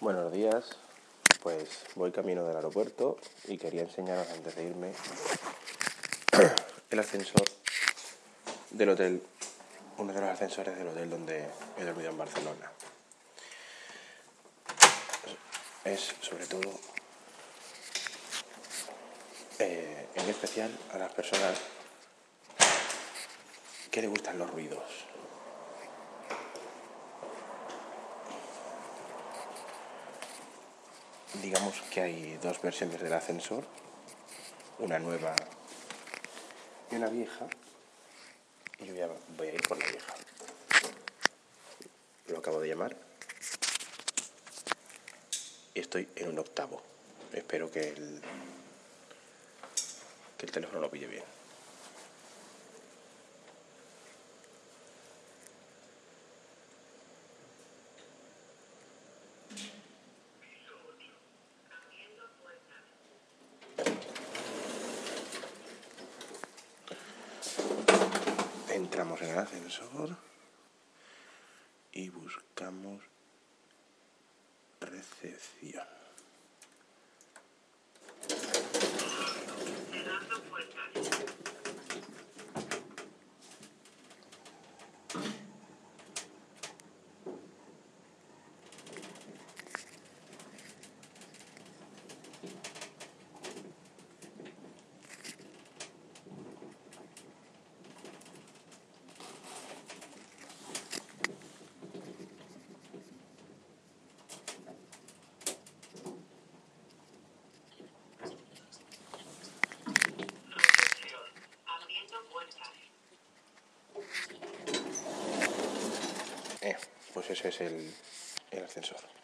Buenos días, pues voy camino del aeropuerto y quería enseñaros antes de irme el ascensor del hotel, uno de los ascensores del hotel donde he dormido en Barcelona. Es sobre todo, en especial a las personas que les gustan los ruidos. Digamos que hay dos versiones del ascensor, una nueva y una vieja, y yo voy a ir por la vieja. Lo acabo de llamar y estoy en un octavo. Espero que el teléfono lo pille bien. Entramos en el ascensor y buscamos recepción. Pues ese es el ascensor.